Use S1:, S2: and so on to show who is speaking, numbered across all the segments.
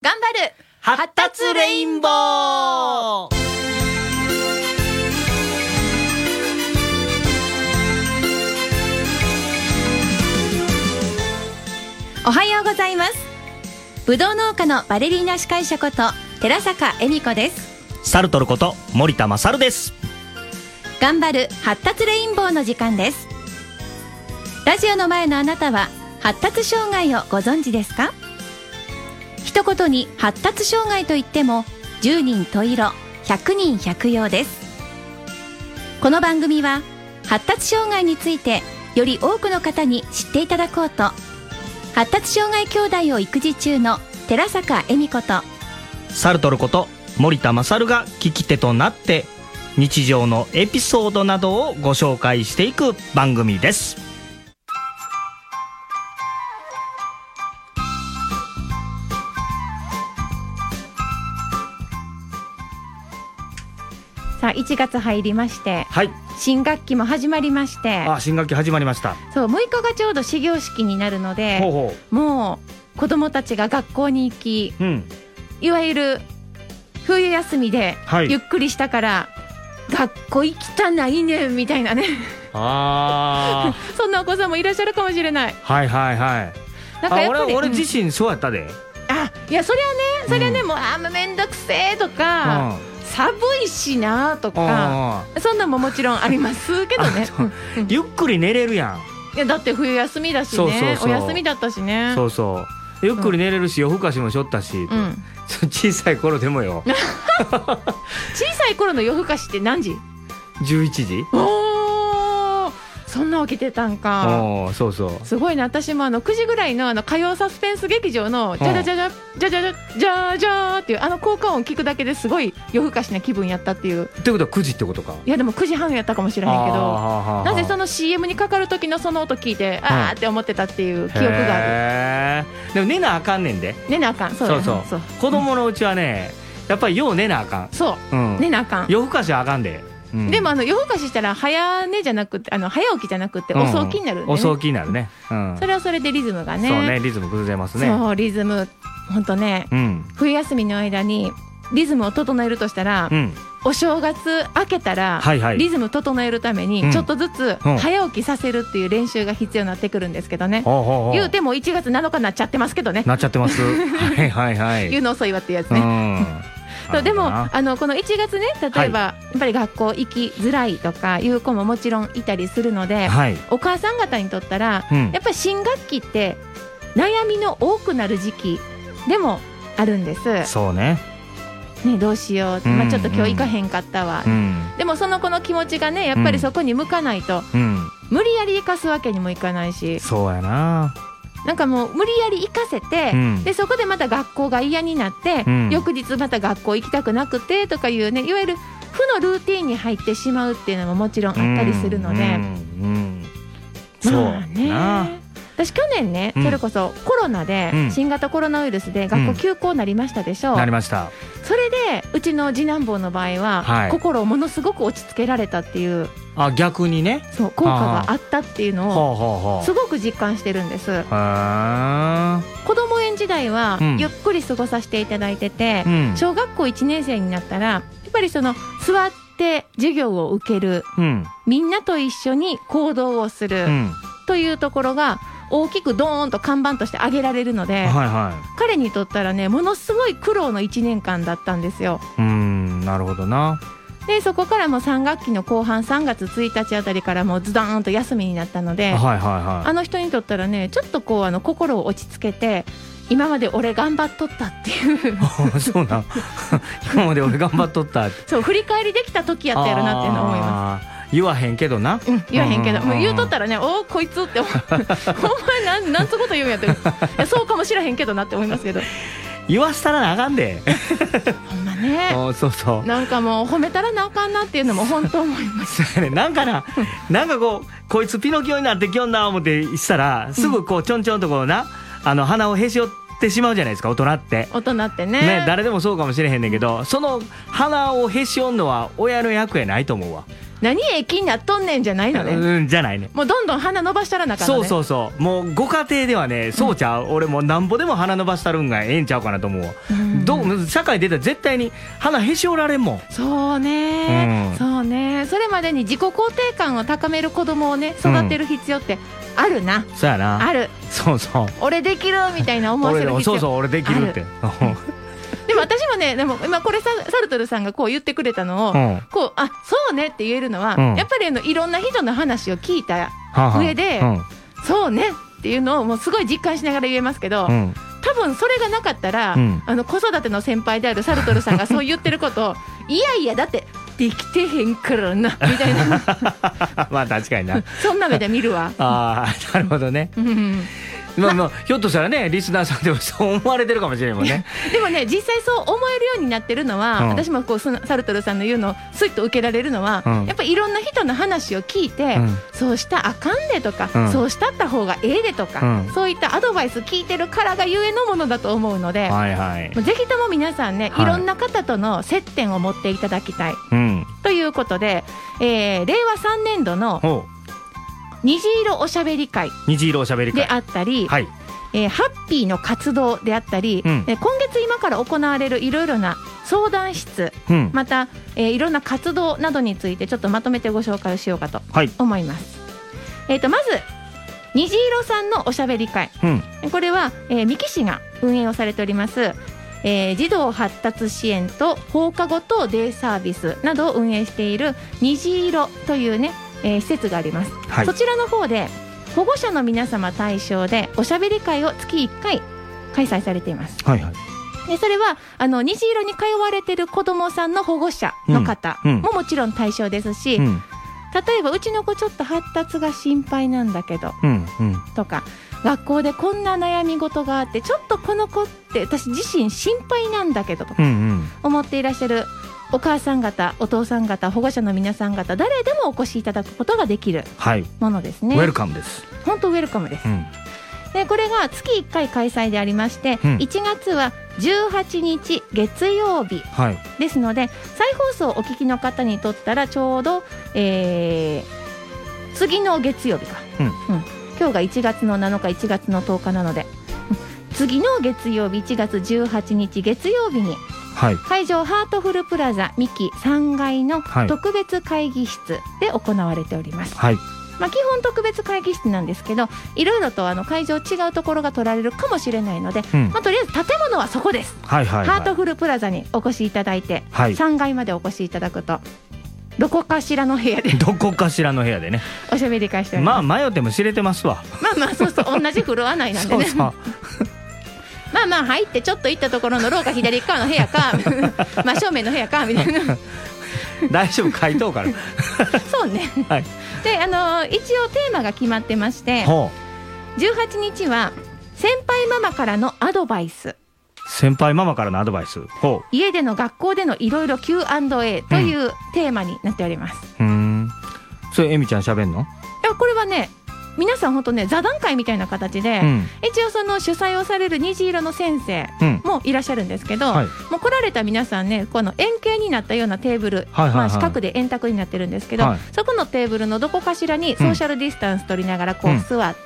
S1: 頑張る
S2: 発達レインボー。
S1: おはようございます。ぶどう農家のバレリーナ司会者こと寺坂恵美子です。
S2: サルトルこと森田勝です。
S1: 頑張る発達レインボーの時間です。ラジオの前のあなたは発達障害をご存知ですか？一言に発達障害といっても10人十色100人百様です。この番組は発達障害についてより多くの方に知っていただこうと、発達障害兄弟を育児中の寺坂恵美子と
S2: サルトルこと森田勝が聞き手となって日常のエピソードなどをご紹介していく番組です。
S1: さあ1月入りまして、
S2: はい、
S1: 新学期も始まりまして、
S2: 新学期始まりました。
S1: そう、6日がちょうど始業式になるので、もう子どもたちが学校に行き、いわゆる冬休みでゆっくりしたから、学校行きたないねんみたいなねそんなお子さんもいらっしゃるかもしれない。
S2: はいはいはい。なんかやっぱり俺自身そうやったで。
S1: いやそれはね、もうめんどくせえとか、寒いしなとか、そんなんももちろんありますけどね
S2: ゆっくり寝れるやん。
S1: いやだって冬休みだしね。お休みだったしね。
S2: そうそう、ゆっくり寝れるし、夜更かしもしょったし、小さい頃でもよ
S1: 小さい頃の夜更かしって何時
S2: ？11時。
S1: そんな起きてたんか。
S2: そうそう、
S1: すごいね。私も9時ぐらいの火曜サスペンス劇場のジャジャジャジャジャジャジャジャジャーっていう効果音聞くだけですごい夜更かしな気分やったっていう。
S2: ってことは9時ってことか。
S1: いやでも9時半やったかもしれへんけど、なぜその CM にかかる時のその音聞いてって思ってたっていう記憶がある。
S2: でも寝なあかんねんで。
S1: 寝なあかん。そう
S2: 子供のうちはね、やっぱりよう寝なあかん。
S1: そう、寝なあかん。
S2: 夜更かしはあかんで。
S1: でも夜更かししたら早寝じゃなくて早起きじゃなくて遅起きになるんでね。
S2: 遅起きになるね。
S1: それはそれでリズムがね。
S2: そうね、リズム崩れますね。
S1: そう、リズム本当ね、冬休みの間にリズムを整えるとしたら、お正月明けたらリズム整えるためにちょっとずつ早起きさせるっていう練習が必要になってくるんですけどね。言うても1月7日になっちゃってますけどね。
S2: なっちゃってますはいはいはい。
S1: 言うの遅いわっていうやつね。でもこの1月ね、例えばやっぱり学校行きづらいとかいう子ももちろんいたりするので、お母さん方にとったらやっぱり新学期って悩みの多くなる時期でもあるんです。
S2: そうね。
S1: どうしよう、ちょっと今日行かへんかったわ、でもその子の気持ちがね、やっぱりそこに向かないと、無理やり行かすわけにもいかないし。
S2: そうやな。
S1: なんかもう無理やり行かせて、でそこでまた学校が嫌になって、翌日また学校行きたくなくてとかいうね、いわゆる負のルーティンに入ってしまうっていうのももちろんあったりするので、
S2: そうね。
S1: 私去年ね、それこそコロナで、新型コロナウイルスで学校休校になりましたでしょ。
S2: なりました。そ
S1: れでうちの次男坊の場合は、心をものすごく落ち着けられたっていう。
S2: 逆にね。
S1: そう、効果があったっていうのをすごく実感してるんです。子ども園時代はゆっくり過ごさせていただいてて、小学校1年生になったらやっぱりその座って授業を受ける、みんなと一緒に行動をする、というところが大きくドーンと看板として挙げられるので、彼にとったらね、ものすごい苦労の1年間だったんですよ。
S2: なるほどな。
S1: でそこからも3学期の後半3月1日あたりからもうズドーンと休みになったので、あの人にとったらね、ちょっとこう心を落ち着けて、今まで俺頑張っとったっていう
S2: そうなん今まで俺頑張っとった
S1: そう振り返りできた時やったやろなっていうのを思います。
S2: 言わへんけどな、
S1: 言わへんけど、もう言うとったらね、おこいつってほんまになんつうこと言うんやってそうかもしらへんけどなって思いますけど、
S2: 言わしたらなあかんで
S1: ほんまね。
S2: そう
S1: なんかもう褒めたらなあかんなっていうのも本当思います
S2: なんかこいつピノキオになってきよんな思ってしたら、すぐこうちょんちょんとこうな、鼻をへし折ってしまうじゃないですか、大人って誰でもそうかもしれへんねんけど、その鼻をへし折んのは親の役やないと思うわ。
S1: 何気になっとんねんじゃないのね。
S2: じゃないね。
S1: もうどんどん鼻伸ばしたらなあかんのね。
S2: そうそうそう。もうご家庭ではね、そうちゃう、俺もうなんぼでも鼻伸ばしたるんがええんちゃうかなと思うわ。社会出たら絶対に鼻へし折られんもん。
S1: そうね、そうね。それまでに自己肯定感を高める子供をね育てる必要ってあるな。
S2: そうやな。
S1: ある。
S2: そうそう。
S1: 俺できるみたいな思わせる必要。
S2: そうそう、俺できるって。
S1: でも私もね、でも今これサルトルさんがこう言ってくれたのを、こうそうねって言えるのは、やっぱりいろんな人の話を聞いた上で、そうねっていうのをもうすごい実感しながら言えますけど、多分それがなかったら、子育ての先輩であるサルトルさんがそう言ってることをいやいやだってできてへんからなみたいな
S2: まあ確かにな
S1: そんな目で見るわ。
S2: ああ、なるほどね。まあひょっとしたらね、リスナーさんでもそう思われてるかもしれんもんね。
S1: でもね、実際そう思えるようになってるのは、私もこうサルトルさんの言うのをスイッと受けられるのは、やっぱりいろんな人の話を聞いて、そうしたらあかんでとか、そうしたった方がええでとか、そういったアドバイス聞いてるからがゆえのものだと思うので、ぜひとも皆さんね、いろんな方との接点を持っていただきたい、ということで、令和3年度の虹色おしゃべり会であったり、ハッピーの活動であったり、今月今から行われるいろいろな相談室、また、いろんな活動などについてちょっとまとめてご紹介をしようかと思います。まず虹色さんのおしゃべり会、これは、三木市が運営をされております、児童発達支援と放課後等デイサービスなどを運営している虹色というね、施設があります。そちらの方で保護者の皆様対象でおしゃべり会を月1回開催されています。でそれは虹色に通われている子どもさんの保護者の方ももちろん対象ですし、例えばうちの子ちょっと発達が心配なんだけど、とか学校でこんな悩み事があってちょっとこの子って私自身心配なんだけどとか思っていらっしゃるお母さん方、お父さん方、保護者の皆さん方、誰でもお越しいただくことができるものですね。
S2: ウェルカムです。
S1: 本当ウェルカムです。でこれが月1回開催でありまして、1月は18日月曜日ですので、再放送をお聞きの方にとったらちょうど、次の月曜日か、今日が1月の7日1月の10日なので、次の月曜日1月18日月曜日に会場ハートフルプラザミキ3階の特別会議室で行われております。基本特別会議室なんですけど、いろいろと会場違うところが取られるかもしれないので、とりあえず建物はそこです。ハートフルプラザにお越しいただいて、3階までお越しいただくとどこかしらの部屋でねおしゃべり会しております。
S2: 迷っても知れてますわ。
S1: そう同じフロア内なんでね入ってちょっと行ったところの廊下左側の部屋か真正面の部屋かみたいな
S2: 大丈夫、回答から
S1: そうね、で一応テーマが決まってまして、18日は先輩ママからのアドバイス、家での学校でのいろいろ Q&A というテーマになっております。
S2: それエミちゃん喋んの？
S1: いやこれはね、皆さん本当ね座談会みたいな形で、一応その主催をされる虹色の先生もいらっしゃるんですけど、もう来られた皆さんね、この円形になったようなテーブル、四角で円卓になってるんですけど、そこのテーブルのどこかしらにソーシャルディスタンス取りながらこう座って、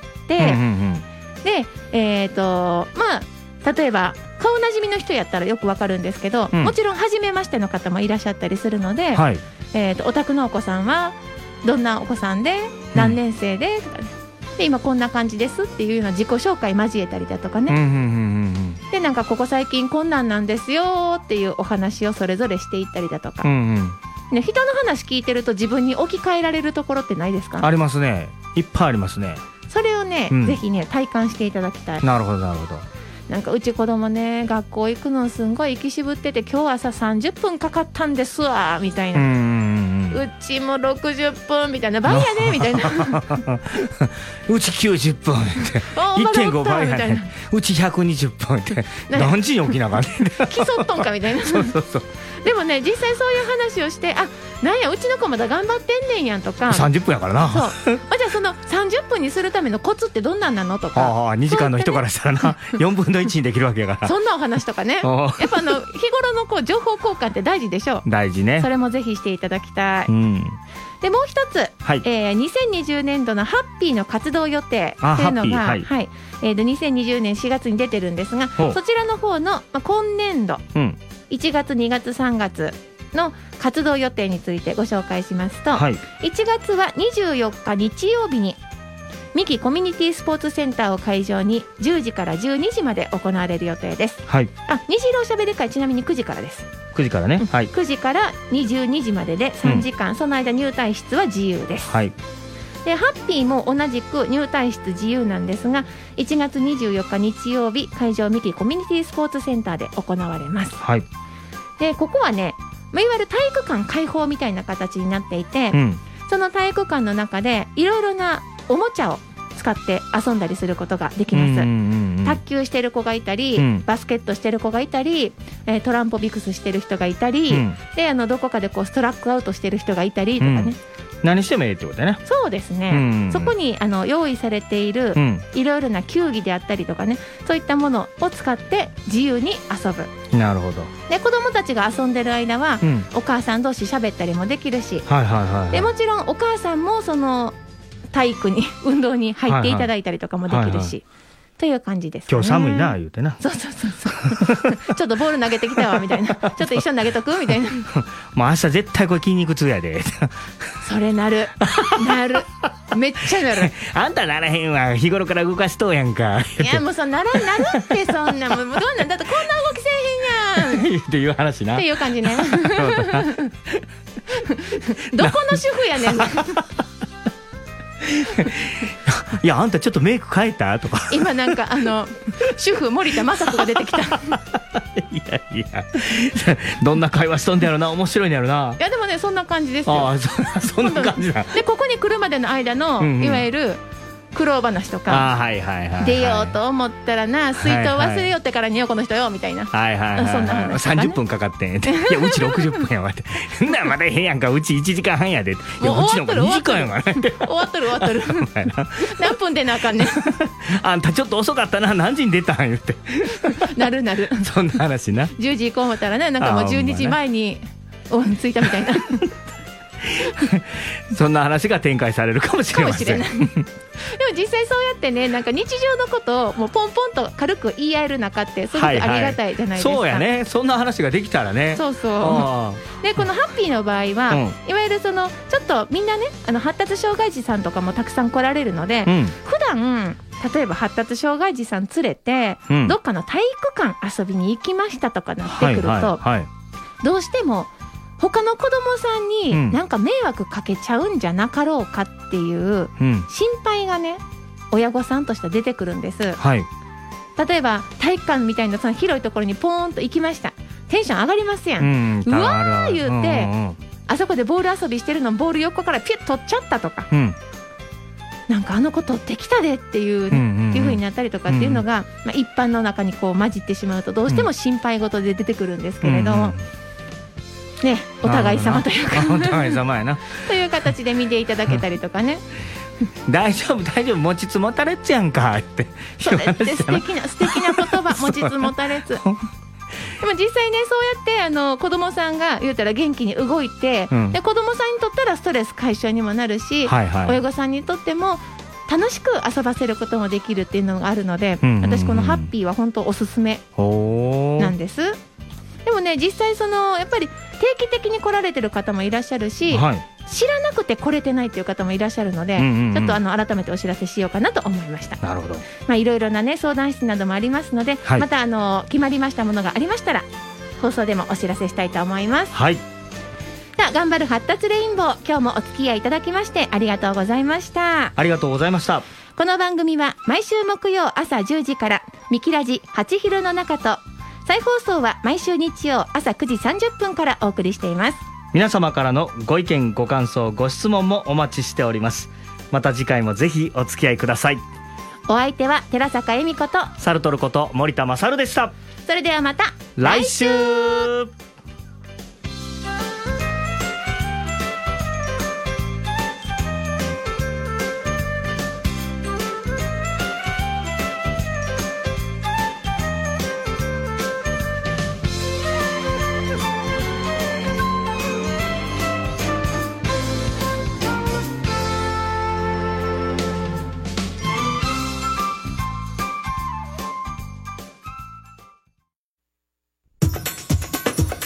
S1: で例えば顔なじみの人やったらよくわかるんですけど、もちろん初めましての方もいらっしゃったりするので、お宅のお子さんはどんなお子さんで何年生でとかで今こんな感じですっていうような自己紹介交えたりだとかね、でなんかここ最近こんなんなんですよっていうお話をそれぞれしていったりだとか、ね、人の話聞いてると自分に置き換えられるところってないですか？
S2: ありますね、いっぱいありますね。
S1: それをね、ぜひね体感していただきたい。
S2: なるほどなるほど。
S1: なんかうち子供ね、学校行くのすんごい行きしぶってて、今日朝30分かかったんですわみたいな、うちも60分みたいな、倍やねみたいな
S2: うち90分って 1.5 倍やね、うち120分って何時に起きながら
S1: 競っとんかみたいなでもね、実際そういう話をして、なんやうちの子まだ頑張ってんねんやんとか、
S2: 30分やからな、
S1: そうじゃあその30分にするためのコツってどんなんなのとか、
S2: 2時間の人からしたらな4分の1にできるわけやから
S1: そんなお話とかねやっぱ日頃のこう情報交換って大事でしょう。
S2: 大事ね。
S1: それもぜひしていただきたい。 でもう一つ、
S2: はい、
S1: 2020年度のハッピーの活動予定というのが、はいはい、2020年4月に出てるんですが、そちらの方の、今年度、1月2月3月の活動予定についてご紹介しますと、はい、1月は24日日曜日に三木コミュニティスポーツセンターを会場に10時から12時まで行われる予定です、はい、虹色おしゃべり会ちなみに9時からです。
S2: 9時からね、はい、
S1: 9時から22時までで3時間、その間入退室は自由です、はい、でハッピーも同じく入退室自由なんですが、1月24日日曜日会場三木コミュニティスポーツセンターで行われます、はい、でここはね、いわゆる体育館開放みたいな形になっていて、その体育館の中でいろいろなおもちゃを使って遊んだりすることができます。卓球してる子がいたり、バスケットしてる子がいたり、トランポビクスしてる人がいたり、でどこかでこうストラックアウトしてる人がいたりとかね、
S2: 何してもいいってことだね。
S1: そうですね、そこに用意されているいろいろな球技であったりとかね、そういったものを使って自由に遊ぶ。
S2: なるほど。
S1: で子どもたちが遊んでる間は、お母さん同士喋ったりもできるし、でもちろんお母さんもその体育に運動に入っていただいたりとかもできるし、という感じですかね。
S2: 今日寒いな言うてな。
S1: そうちょっとボール投げてきたわみたいなちょっと一緒に投げとくみたいな
S2: もう明日絶対これ筋肉痛やで
S1: それなるめっちゃなる
S2: あんたならへんわ、日頃から動かしとうやんか。
S1: いやもうなるってそんなもうどんなんだってこんな動きせえへんやん
S2: っていう話な。
S1: っていう感じねどこの主婦やねん
S2: いやあんたちょっとメイク変えたとか
S1: 今なんか主婦森田雅子が出てきたい
S2: やどんな会話しとんだやろな、面白いんやろな。
S1: いやでもねそんな感じですよ。
S2: そんな感じだ。
S1: でここに来るまでの間の、いわゆる苦労話とか、出ようと思ったらな水筒忘れよってからによこの人よみたいな、そんな話とかね。
S2: 30分かかってんっていやうち60分やわってなまだへんやんか、うち1時間半やで。いやうちの2時間やわ終
S1: わっとる何分でなあかんねん
S2: あんたちょっと遅かったな、何時に出たん言って
S1: なる
S2: そんな話な。
S1: 10時行こう思ったらね、なんかもう12時前に着いたみたいな
S2: そんな話が展開されるかもしれません。でも
S1: 実際そうやってね、なんか日常のことをもうポンポンと軽く言い合える中ってすごくありがたいじゃないですか。
S2: そうやね、そんな話ができたらね。
S1: そうでこのハッピーの場合は、いわゆるそのちょっとみんなね発達障害児さんとかもたくさん来られるので、普段例えば発達障害児さん連れて、どっかの体育館遊びに行きましたとかなってくると、どうしても他の子供さんになんか迷惑かけちゃうんじゃなかろうかっていう心配がね、親御さんとして出てくるんです、例えば体育館みたいなその広いところにポーンと行きました。テンション上がりますやん、うわー言うて、あそこでボール遊びしてるのボール横からピュッ取っちゃったとか、なんか子取ってきたでっていう風になったりとかっていうのが、一般の中にこう混じってしまうとどうしても心配事で出てくるんですけれど、ね、お互い様というか
S2: お互い様やな
S1: という形で見ていただけたりとかね
S2: 大丈夫持ちつ持たれつやんかって
S1: それって素敵な言葉持ちつ持たれつでも実際ね、そうやって子供さんが言うたら元気に動いて、で子供さんにとったらストレス解消にもなるし、親御さんにとっても楽しく遊ばせることもできるっていうのがあるので、私このハッピーは本当おすすめなんです。でもね、実際やっぱり定期的に来られてる方もいらっしゃるし、知らなくて来れてないっていう方もいらっしゃるので、ちょっと改めてお知らせしようかなと思いました。
S2: なるほど。
S1: いろいろなね相談室などもありますので、また決まりましたものがありましたら放送でもお知らせしたいと思います。頑張る発達レインボー、今日もお付き合いいただきましてありがとうございました。
S2: ありがとうございました。
S1: この番組は毎週木曜朝10時からミキラジ8昼の中と、再放送は毎週日曜朝9時30分からお送りしています。
S2: 皆様からのご意見ご感想ご質問もお待ちしております。また次回もぜひお付き合いください。
S1: お相手は寺坂恵美子と
S2: サルトルこと森田勝でした。
S1: それではまた
S2: 来週。